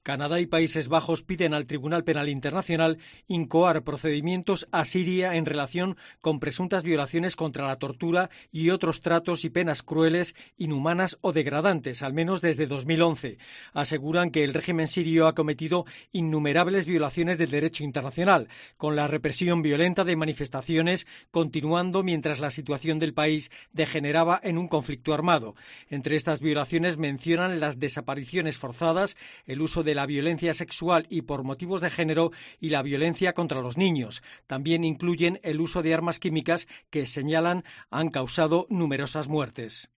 Canadá y Países Bajos piden al Tribunal Penal Internacional incoar procedimientos a Siria en relación con presuntas violaciones contra la tortura y otros tratos y penas crueles, inhumanas o degradantes, al menos desde 2011. Aseguran que el régimen sirio ha cometido innumerables violaciones del derecho internacional, con la represión violenta de manifestaciones continuando mientras la situación del país degeneraba en un conflicto armado. Entre estas violaciones mencionan las desapariciones forzadas, el uso de la violencia sexual y por motivos de género y la violencia contra los niños. También incluyen el uso de armas químicas que señalan han causado numerosas muertes.